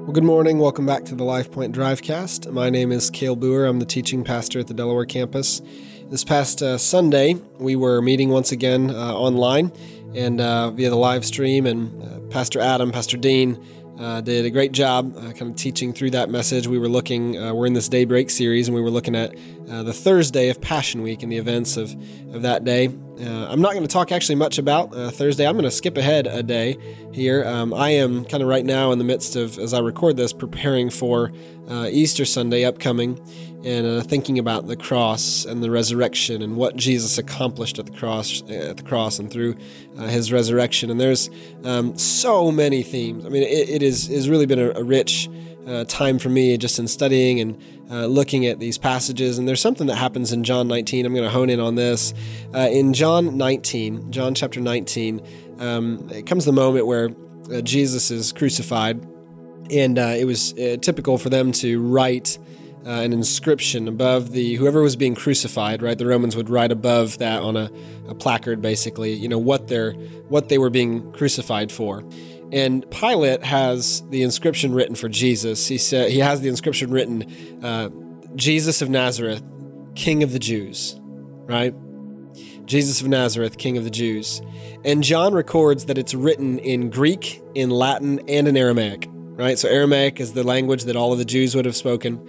Well, good morning. Welcome back to the Life Point Drivecast. My name is Cale Boer. I'm the teaching pastor at the Delaware campus. This past Sunday, we were meeting once again online and via the live stream, and Pastor Adam, Pastor Dean did a great job kind of teaching through that message. We were looking, we're in this Daybreak series, and we were looking at the Thursday of Passion Week and the events of that day. I'm not going to talk actually much about Thursday. I'm going to skip ahead a day here. I am kind of right now in the midst of, as I record this, preparing for Easter Sunday upcoming, and thinking about the cross and the resurrection and what Jesus accomplished at the cross and through his resurrection. And there's so many themes. I mean, it has really been a rich time for me just in studying and looking at these passages. And there's something that happens in John 19. I'm going to hone in on this. In John chapter 19, it comes the moment where Jesus is crucified, and it was typical for them to write an inscription above whoever was being crucified, right? The Romans would write above that on a placard, basically, what they were being crucified for. And Pilate has the inscription written for Jesus. He has the inscription written, Jesus of Nazareth, King of the Jews, right? Jesus of Nazareth, King of the Jews. And John records that it's written in Greek, in Latin, and in Aramaic, right? So Aramaic is the language that all of the Jews would have spoken.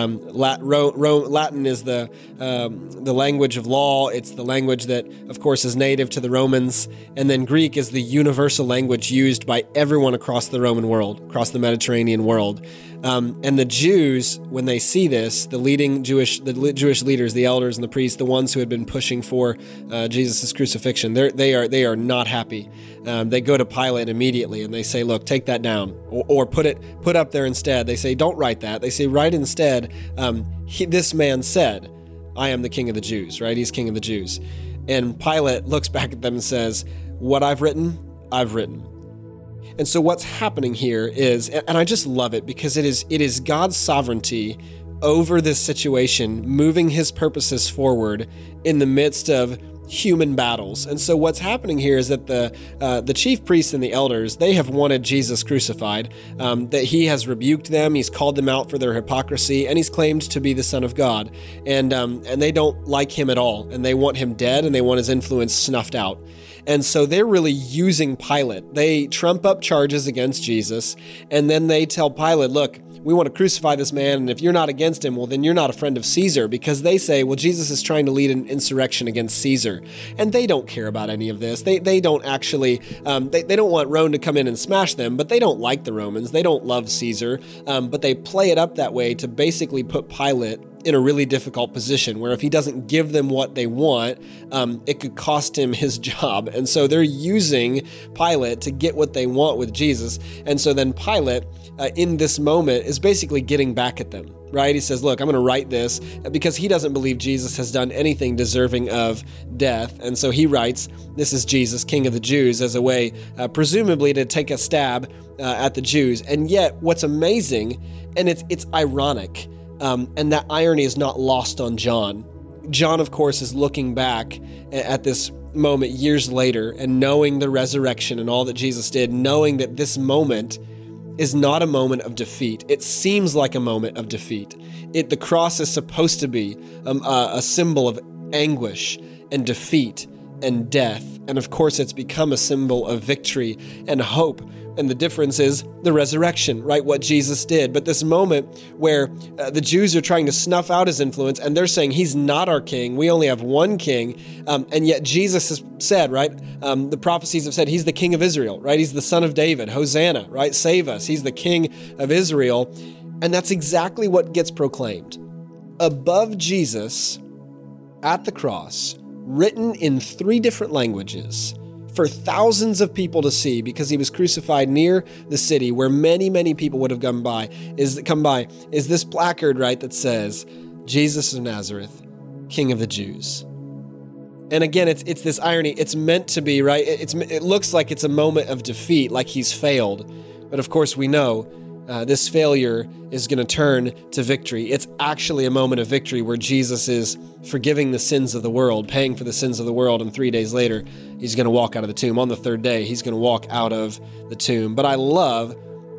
Latin is the language of law. It's the language that, of course, is native to the Romans. And then Greek is the universal language used by everyone across the Roman world, across the Mediterranean world. And the Jews, when they see this, the Jewish leaders, the elders and the priests, the ones who had been pushing for Jesus' crucifixion, they are not happy. They go to Pilate immediately and they say, "Look, take that down, or put up there instead." They say, "Don't write that." They say, "Write instead, this man said, 'I am the King of the Jews,'" right? He's King of the Jews. And Pilate looks back at them and says, "What I've written, I've written." And so what's happening here is, and I just love it because it is God's sovereignty over this situation, moving his purposes forward in the midst of human battles. And so what's happening here is that the chief priests and the elders, they have wanted Jesus crucified, that he has rebuked them, he's called them out for their hypocrisy, and he's claimed to be the Son of God. And they don't like him at all, and they want him dead, and they want his influence snuffed out. And so they're really using Pilate. They trump up charges against Jesus, and then they tell Pilate, "Look, we want to crucify this man, and if you're not against him, well, then you're not a friend of Caesar," because they say, well, Jesus is trying to lead an insurrection against Caesar. And they don't care about any of this. They don't actually, they don't want Rome to come in and smash them, but they don't like the Romans. They don't love Caesar, but they play it up that way to basically put Pilate in a really difficult position where if he doesn't give them what they want, it could cost him his job. And so they're using Pilate to get what they want with Jesus. And so then Pilate, in this moment, is basically getting back at them, right? He says, "Look, I'm going to write this," because he doesn't believe Jesus has done anything deserving of death. And so he writes, "This is Jesus, King of the Jews," as a way, presumably, to take a stab at the Jews. And yet, what's amazing, and it's ironic, and that irony is not lost on John. John, of course, is looking back at this moment years later and knowing the resurrection and all that Jesus did, knowing that this moment is not a moment of defeat. It seems like a moment of defeat. The cross is supposed to be a symbol of anguish and defeat and death. And of course, it's become a symbol of victory and hope. And the difference is the resurrection, right? What Jesus did. But this moment where the Jews are trying to snuff out his influence, and they're saying he's not our king. We only have one king. And yet Jesus has said, right? The prophecies have said he's the King of Israel, right? He's the Son of David. Hosanna, right? Save us. He's the King of Israel. And that's exactly what gets proclaimed. Above Jesus at the cross, written in 3 different languages, for thousands of people to see, because he was crucified near the city where many, many people would have come by, is this placard, right, that says, "Jesus of Nazareth, King of the Jews." And again, it's this irony. It's meant to be, right? It looks like it's a moment of defeat, like he's failed. But of course, we know this failure is going to turn to victory. It's actually a moment of victory where Jesus is forgiving the sins of the world, paying for the sins of the world, and 3 days later, he's going to walk out of the tomb. On the third day, he's going to walk out of the tomb. But I love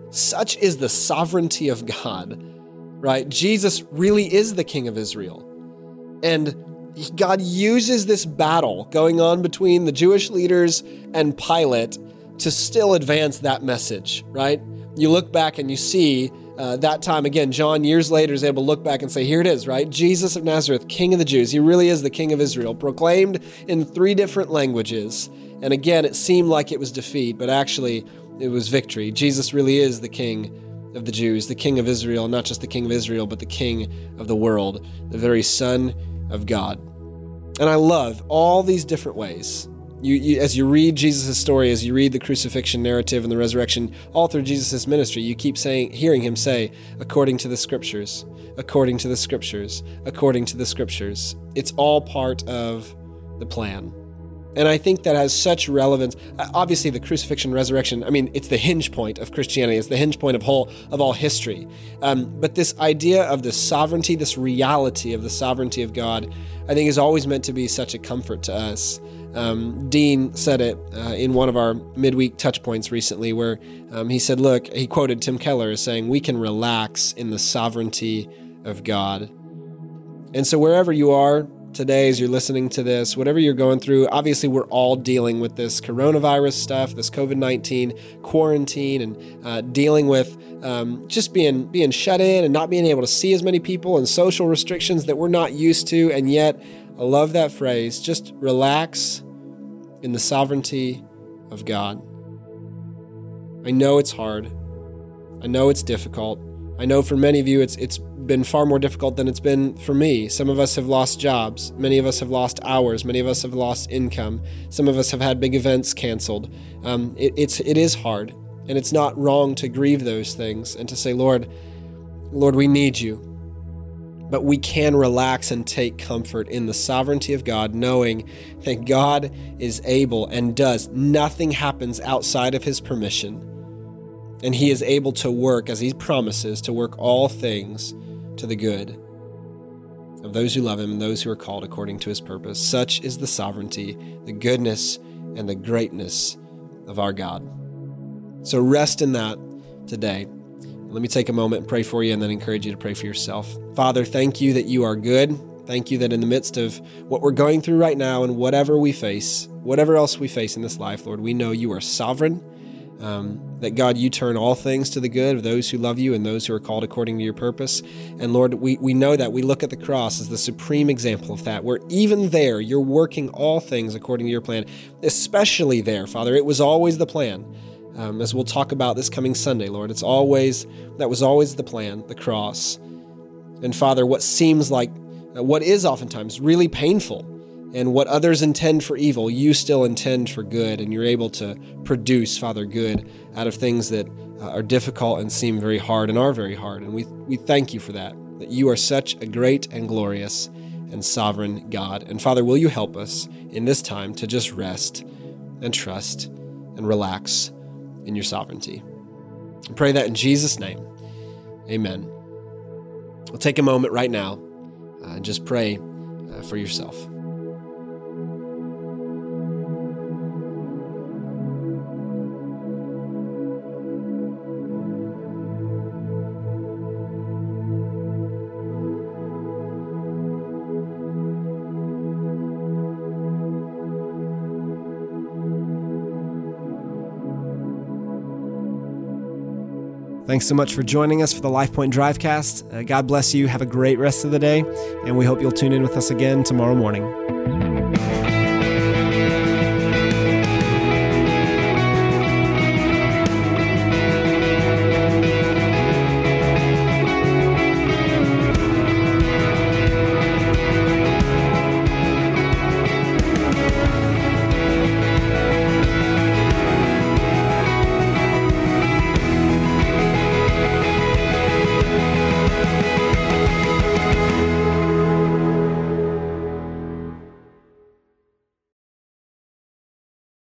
Such is the sovereignty of God, right? Jesus really is the King of Israel. And God uses this battle going on between the Jewish leaders and Pilate to still advance that message, right? You look back and you see that time, again, John years later is able to look back and say, here it is, right? Jesus of Nazareth, King of the Jews. He really is the King of Israel, proclaimed in 3 different languages. And again, it seemed like it was defeat, but actually it was victory. Jesus really is the King of the Jews, the King of Israel, not just the King of Israel, but the King of the world, the very Son of God. And I love all these different ways. You, as you read Jesus' story, as you read the crucifixion narrative and the resurrection, all through Jesus' ministry, you keep hearing him say, according to the scriptures, according to the scriptures, according to the scriptures. It's all part of the plan. And I think that has such relevance. Obviously, the crucifixion, resurrection, it's the hinge point of Christianity. It's the hinge point of all history. But this idea of the sovereignty, this reality of the sovereignty of God, I think is always meant to be such a comfort to us. Dean said it in one of our midweek touch points recently, where he said, look, he quoted Tim Keller as saying, we can relax in the sovereignty of God. And so wherever you are today, as you're listening to this, whatever you're going through, obviously we're all dealing with this coronavirus stuff, this COVID-19 quarantine, and dealing with just being shut in and not being able to see as many people and social restrictions that we're not used to. And yet, I love that phrase, just relax in the sovereignty of God. I know it's hard. I know it's difficult. I know for many of you, it's been far more difficult than it's been for me. Some of us have lost jobs. Many of us have lost hours. Many of us have lost income. Some of us have had big events canceled. It is hard, and it's not wrong to grieve those things and to say, Lord, we need you. But we can relax and take comfort in the sovereignty of God, knowing that God is able and does. Nothing happens outside of his permission. And he is able to work, as he promises, to work all things to the good of those who love him and those who are called according to his purpose. Such is the sovereignty, the goodness, and the greatness of our God. So rest in that today. Let me take a moment and pray for you and then encourage you to pray for yourself. Father, thank you that you are good. Thank you that in the midst of what we're going through right now and whatever we face, whatever else we face in this life, Lord, we know you are sovereign, that God, you turn all things to the good of those who love you and those who are called according to your purpose. And Lord, we know that. We look at the cross as the supreme example of that, where even there, you're working all things according to your plan, especially there, Father. It was always the plan. As we'll talk about this coming Sunday, Lord, that was always the plan, the cross. And Father, what seems like, what is oftentimes really painful, and what others intend for evil, you still intend for good, and you're able to produce, Father, good out of things that are difficult and seem very hard and are very hard. And we thank you for that you are such a great and glorious and sovereign God. And Father, will you help us in this time to just rest and trust and relax in your sovereignty. I pray that in Jesus' name. Amen. We'll take a moment right now and just pray for yourself. Thanks so much for joining us for the LifePoint Drivecast. God bless you. Have a great rest of the day, and we hope you'll tune in with us again tomorrow morning.